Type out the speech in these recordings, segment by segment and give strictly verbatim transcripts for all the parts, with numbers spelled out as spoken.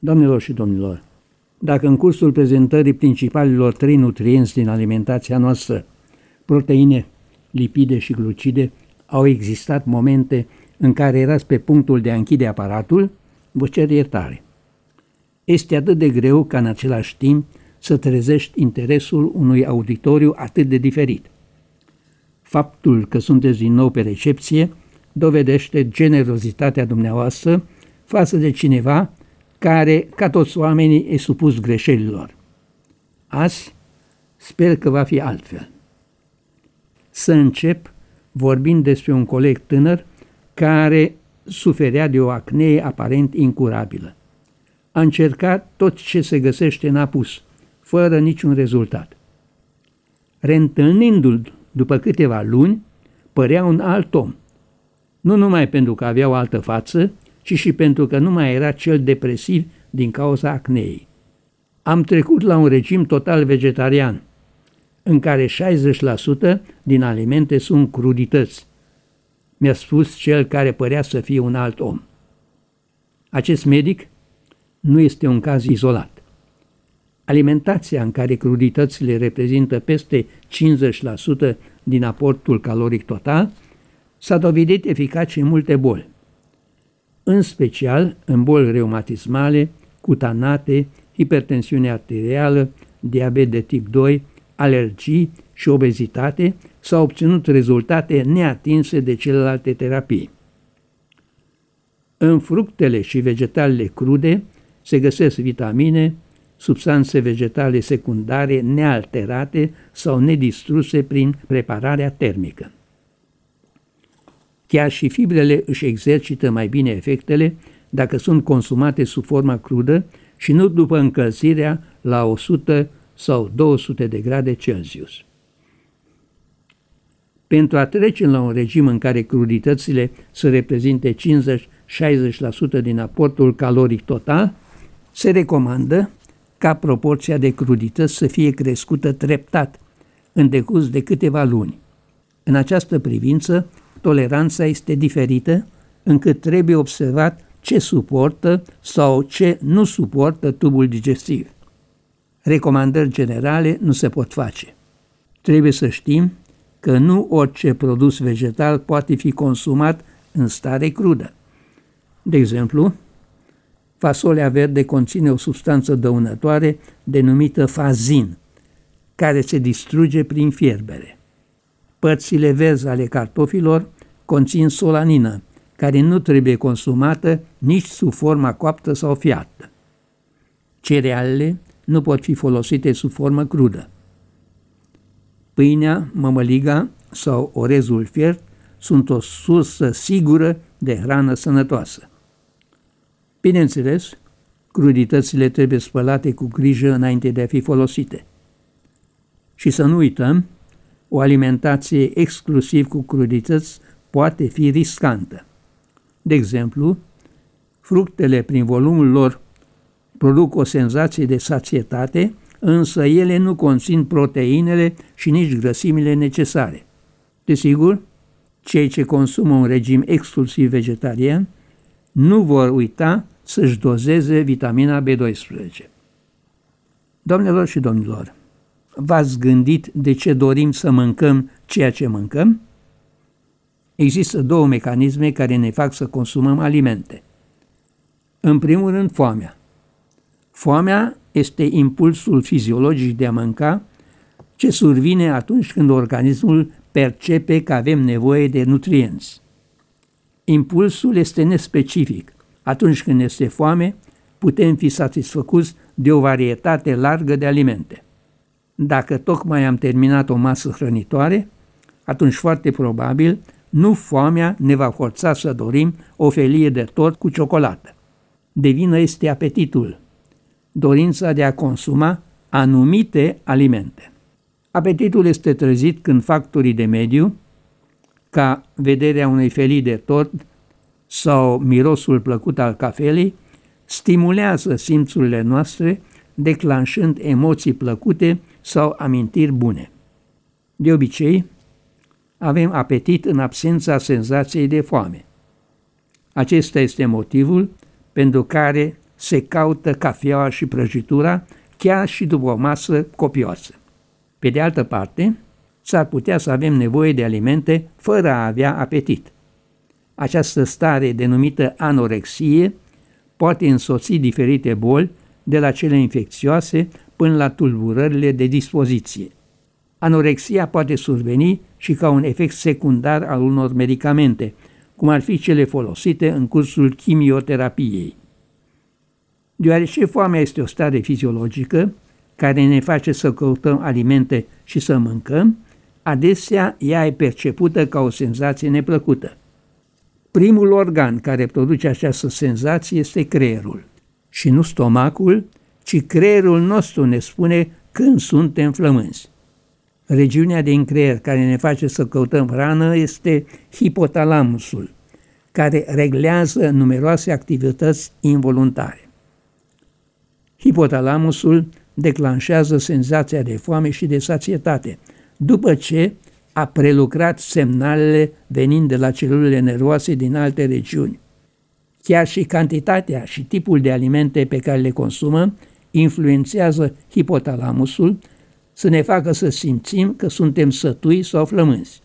Doamnelor și domnilor, dacă în cursul prezentării principalilor trei nutrienți din alimentația noastră, proteine, lipide și glucide, au existat momente în care erați pe punctul de a închide aparatul, vă cer iertare. Este atât de greu ca în același timp să trezești interesul unui auditoriu atât de diferit. Faptul că sunteți din nou pe recepție dovedește generozitatea dumneavoastră față de cineva care, ca toți oamenii, e supus greșelilor. Azi sper că va fi altfel. Să încep vorbind despre un coleg tânăr care suferea de o acnee aparent incurabilă. A încercat tot ce se găsește în apus, fără niciun rezultat. Reîntâlnindu-l după câteva luni, părea un alt om. Nu numai pentru că avea o altă față, ci și pentru că nu mai era cel depresiv din cauza acneei. Am trecut la un regim total vegetarian, în care șaizeci la sută din alimente sunt crudități, mi-a spus cel care părea să fie un alt om. Acest medic nu este un caz izolat. Alimentația în care cruditățile reprezintă peste cincizeci la sută din aportul caloric total s-a dovedit eficace în multe boli, în special în boli reumatismale, cutanate, hipertensiune arterială, diabet de tip doi, alergii și obezitate, s-au obținut rezultate neatinse de celelalte terapii. În fructele și vegetalele crude se găsesc vitamine, substanțe vegetale secundare nealterate sau nedistruse prin prepararea termică. Chiar și fibrele își exercită mai bine efectele dacă sunt consumate sub forma crudă și nu după încălzirea la o sută sau două sute de grade Celsius. Pentru a trece la un regim în care cruditățile să reprezinte cincizeci-șaizeci la sută din aportul caloric total, se recomandă ca proporția de crudități să fie crescută treptat, în decurs de câteva luni. În această privință, toleranța este diferită, încât trebuie observat ce suportă sau ce nu suportă tubul digestiv. Recomandări generale nu se pot face. Trebuie să știm că nu orice produs vegetal poate fi consumat în stare crudă. De exemplu, fasolea verde conține o substanță dăunătoare denumită fazin, care se distruge prin fierbere. Părțile verzi ale cartofilor conțin solanină, care nu trebuie consumată nici sub forma coaptă sau fiartă. Cerealele nu pot fi folosite sub formă crudă. Pâinea, mămăliga sau orezul fiert sunt o sursă sigură de hrană sănătoasă. Bineînțeles, cruditățile trebuie spălate cu grijă înainte de a fi folosite. Și să nu uităm, o alimentație exclusiv cu crudități poate fi riscantă. De exemplu, fructele prin volumul lor produc o senzație de sațietate, însă ele nu conțin proteinele și nici grăsimile necesare. Desigur, cei ce consumă un regim exclusiv vegetarian nu vor uita să-și dozeze vitamina B doisprezece. Doamnelor și domnilor, v-ați gândit de ce dorim să mâncăm ceea ce mâncăm? Există două mecanisme care ne fac să consumăm alimente. În primul rând, foamea. Foamea este impulsul fiziologic de a mânca ce survine atunci când organismul percepe că avem nevoie de nutrienți. Impulsul este nespecific. Atunci când este foame, putem fi satisfăcuți de o varietate largă de alimente. Dacă tocmai am terminat o masă hrănitoare, atunci foarte probabil nu foamea ne va forța să dorim o felie de tort cu ciocolată. De vină este apetitul, dorința de a consuma anumite alimente. Apetitul este trezit când factorii de mediu, ca vederea unei felii de tort sau mirosul plăcut al cafelei, stimulează simțurile noastre, declanșând emoții plăcute sau amintiri bune. De obicei, avem apetit în absența senzației de foame. Acesta este motivul pentru care se caută cafeaua și prăjitura, chiar și după o masă copioasă. Pe de altă parte, s-ar putea să avem nevoie de alimente fără a avea apetit. Această stare, denumită anorexie, poate însoți diferite boli, de la cele infecțioase până la tulburările de dispoziție. Anorexia poate surveni și ca un efect secundar al unor medicamente, cum ar fi cele folosite în cursul chimioterapiei. Deoarece foamea este o stare fiziologică care ne face să căutăm alimente și să mâncăm, adesea ea e percepută ca o senzație neplăcută. Primul organ care produce această senzație este creierul. Și nu stomacul, ci creierul nostru ne spune când suntem flămânzi. Regiunea din creier care ne face să căutăm hrană este hipotalamusul, care reglează numeroase activități involuntare. Hipotalamusul declanșează senzația de foame și de sațietate, după ce a prelucrat semnalele venind de la celulele nervoase din alte regiuni. Chiar și cantitatea și tipul de alimente pe care le consumăm influențează hipotalamusul să ne facă să simțim că suntem sătui sau flămânzi.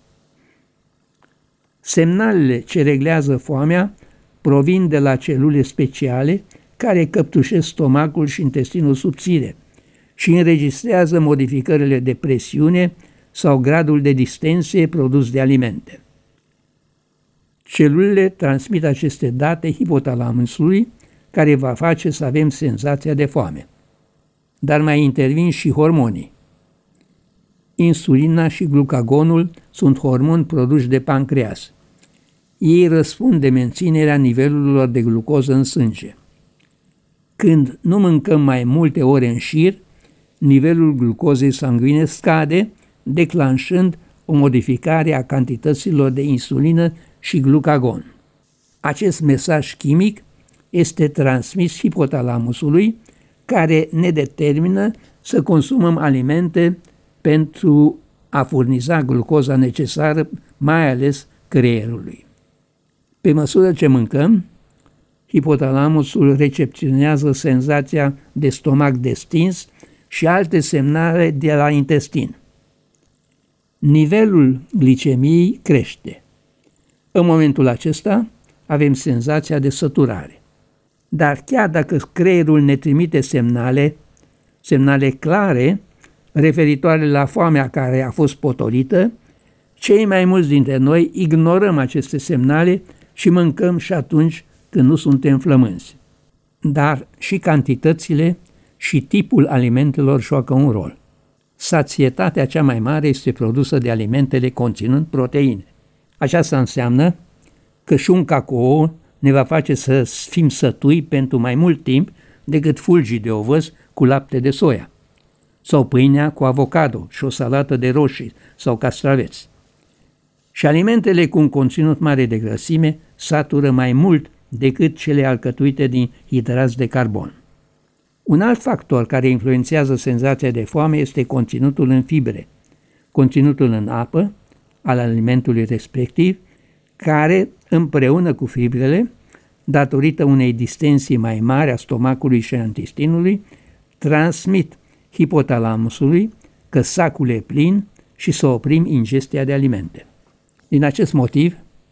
Semnalele ce reglează foamea provin de la celule speciale care căptușesc stomacul și intestinul subțire și înregistrează modificările de presiune sau gradul de distensie produs de alimente. Celulele transmit aceste date hipotalamusului, care va face să avem senzația de foame. Dar mai intervin și hormonii. Insulina și glucagonul sunt hormoni produși de pancreas. Ei răspund de menținerea nivelurilor de glucoză în sânge. Când nu mâncăm mai multe ore în șir, nivelul glucozei sanguine scade, declanșând o modificare a cantităților de insulină și glucagon. Acest mesaj chimic este transmis hipotalamusului, care ne determină să consumăm alimente pentru a furniza glucoza necesară, mai ales creierului. Pe măsură ce mâncăm, hipotalamusul recepționează senzația de stomac destins și alte semnale de la intestin. Nivelul glicemiei crește. În momentul acesta avem senzația de săturare. Dar chiar dacă creierul ne trimite semnale, semnale clare, referitoare la foamea care a fost potolită, cei mai mulți dintre noi ignorăm aceste semnale și mâncăm și atunci când nu suntem flămânzi. Dar și cantitățile și tipul alimentelor joacă un rol. Sațietatea cea mai mare este produsă de alimentele conținând proteine. Aceasta înseamnă că și un cacao ne va face să fim sătui pentru mai mult timp decât fulgii de ovăz cu lapte de soia, sau pâinea cu avocado și o salată de roșii sau castraveți. Și alimentele cu un conținut mare de grăsime satură mai mult decât cele alcătuite din hidrați de carbon. Un alt factor care influențează senzația de foame este conținutul în fibre, conținutul în apă al alimentului respectiv, care, împreună cu fibrele, datorită unei distensii mai mari a stomacului și a intestinului, transmit hipotalamusului că sacul e plin și să oprim ingestia de alimente. Din acest motiv,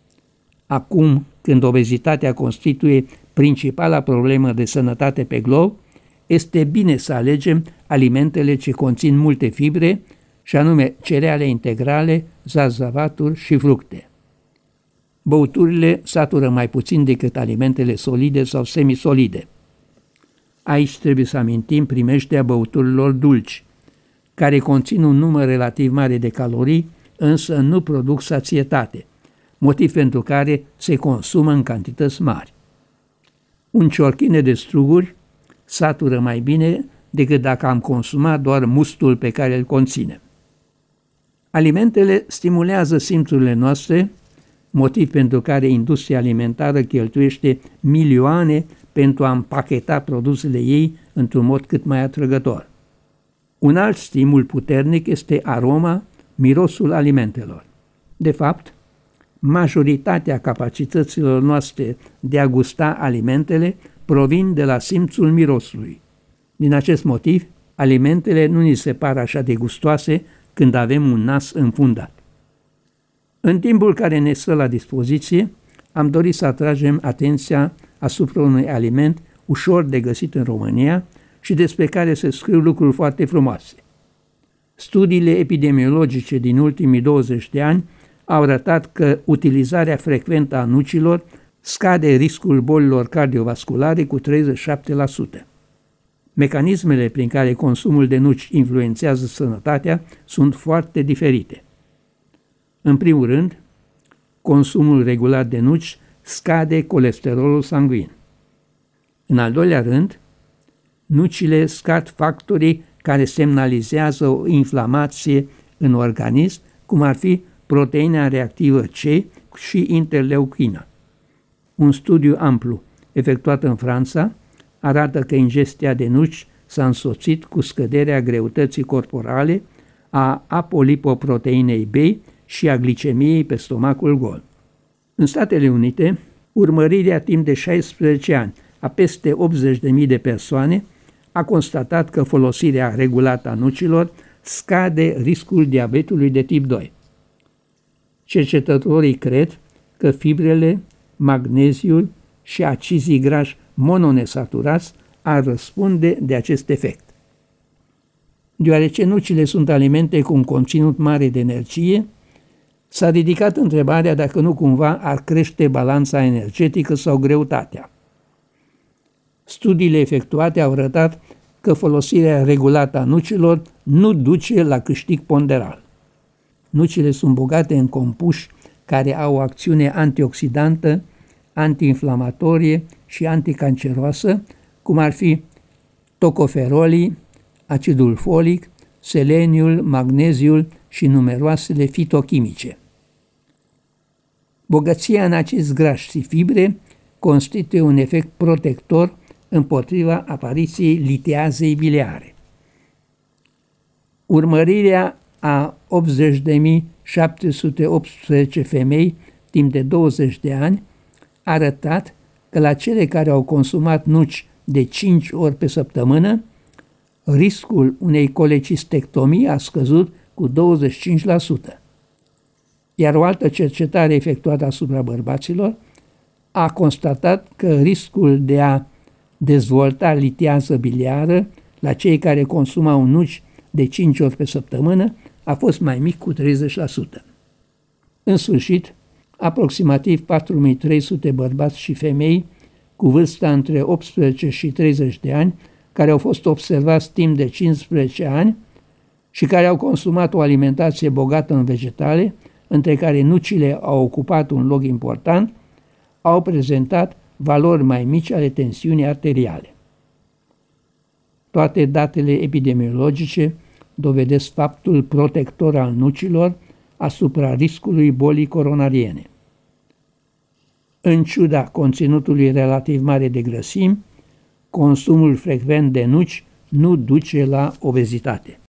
acum când obezitatea constituie principala problemă de sănătate pe glob, este bine să alegem alimentele ce conțin multe fibre, și anume cereale integrale, zarzavaturi și fructe. Băuturile satură mai puțin decât alimentele solide sau semisolide. Aici trebuie să amintim primejdea băuturilor dulci, care conțin un număr relativ mare de calorii, însă nu produc sațietate, motiv pentru care se consumă în cantități mari. Un ciorchine de struguri satură mai bine decât dacă am consumat doar mustul pe care îl conține. Alimentele stimulează simțurile noastre, motiv pentru care industria alimentară cheltuiește milioane pentru a împacheta produsele ei într-un mod cât mai atrăgător. Un alt stimul puternic este aroma, mirosul alimentelor. De fapt, majoritatea capacităților noastre de a gusta alimentele provin de la simțul mirosului. Din acest motiv, alimentele nu ni se par așa de gustoase când avem un nas înfundat. În timpul care ne stă la dispoziție, am dorit să atragem atenția asupra unui aliment ușor de găsit în România și despre care se scriu lucruri foarte frumoase. Studiile epidemiologice din ultimii douăzeci de ani au arătat că utilizarea frecventă a nucilor scade riscul bolilor cardiovasculare cu treizeci și șapte la sută. Mecanismele prin care consumul de nuci influențează sănătatea sunt foarte diferite. În primul rând, consumul regulat de nuci scade colesterolul sanguin. În al doilea rând, nucile scad factorii care semnalizează o inflamație în organism, cum ar fi proteina reactivă C și interleuchina. Un studiu amplu efectuat în Franța arată că ingestia de nuci s-a însoțit cu scăderea greutății corporale, a apolipoproteinei B și a glicemiei pe stomacul gol. În Statele Unite, urmărirea timp de șaisprezece ani a peste optzeci de mii de persoane a constatat că folosirea regulată a nucilor scade riscul diabetului de tip doi. Cercetătorii cred că fibrele, magneziul și acizii grași mononesaturați ar răspunde de acest efect. Deoarece nucile sunt alimente cu un conținut mare de energie, s-a ridicat întrebarea dacă nu cumva ar crește balanța energetică sau greutatea. Studiile efectuate au arătat că folosirea regulată a nucilor nu duce la câștig ponderal. Nucile sunt bogate în compuși care au o acțiune antioxidantă, antiinflamatorie și anticanceroasă, cum ar fi tocoferolii, acidul folic, seleniul, magneziul și numeroasele fitochimice. Bogăția în acizi grași și fibre constituie un efect protector împotriva apariției litiazei biliare. Urmărirea a optzeci de mii șapte sute optsprezece femei timp de douăzeci de ani a arătat că la cele care au consumat nuci de cinci ori pe săptămână, riscul unei colecistectomii a scăzut cu douăzeci și cinci la sută. Iar o altă cercetare efectuată asupra bărbaților a constatat că riscul de a dezvolta litiază biliară la cei care consumau nuci de cinci ori pe săptămână a fost mai mic cu treizeci la sută. În sfârșit, aproximativ patru mii trei sute bărbați și femei cu vârsta între optsprezece și treizeci de ani, care au fost observați timp de cincisprezece ani și care au consumat o alimentație bogată în vegetale, între care nucile au ocupat un loc important, au prezentat valori mai mici ale tensiunii arteriale. Toate datele epidemiologice dovedesc faptul protector al nucilor asupra riscului bolii coronariene. În ciuda conținutului relativ mare de grăsimi, consumul frecvent de nuci nu duce la obezitate.